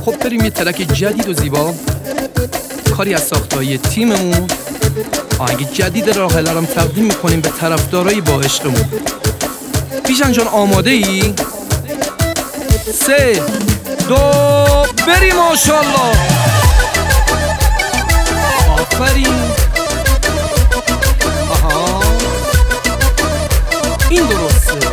خب بریم یه ترک جدید و زیبا کاری از ساختای تیممون آهنگ جدید راحله رو تقدیم میکنیم به طرفدارای با عشقمون. بیژن جان آماده ای؟ 3 2 بریم ماشاءالله. آفرین. آها این درسته.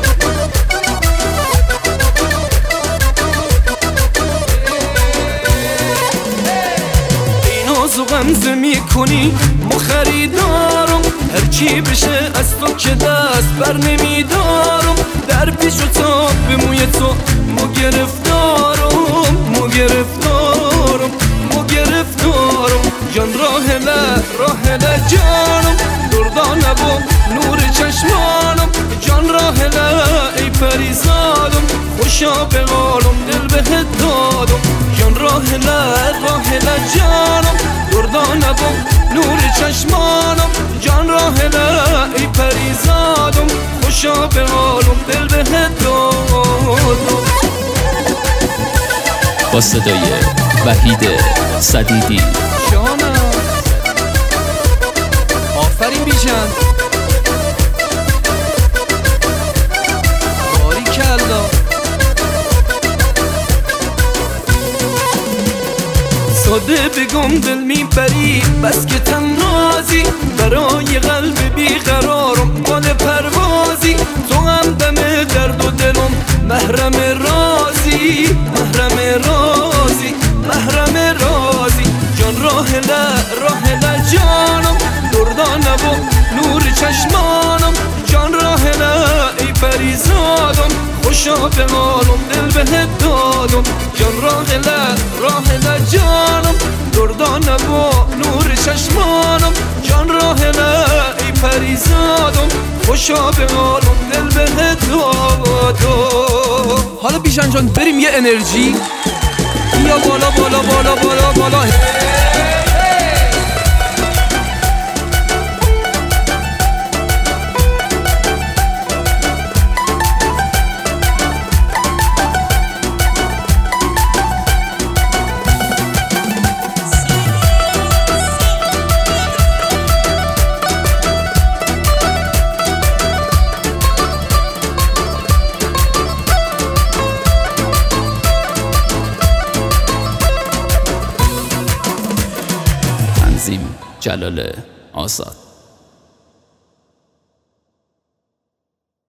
اینو غمزه میکنی ما خریدارم، هرچی بشه از تو که دست بر نمیدارم. در پیش و تاب به موی تو ما گرفتارم، ما گرفتارم، ما گرفتارم. جان راحله جانم، دردانه با نور چشمانم. جان راحله ای پریزادم، خوشا به قالم دل بهت دادم. جان راحله جانم، دردانه با نور چشمانم. جان راحله ای پریزادم، خوشا به قالم دل بهت دادم. با صدای وحید صدیدی. جانم آفرین بیژن، باریکلا. ساده بگم دل میبری بس که تنازی، برای قلب بیقرارم مال پروازی. تو هم دم درد و دلم محرم رازی، محرم رازی، محرم رازی. جان راحله جانم، دردانه و نور چشمانم. جان راحله ای پریزادم، خوشا به قالم دل بهت دادم. جان راحله جانم، دردانه و نور چشمانم. جان راحله ای پریزادم، خوشا به قالم دل بهت دادم. حالا بیژن جان بریم یه انرژی یا بالا بالا بالا بالا بالا. جلال آزاد.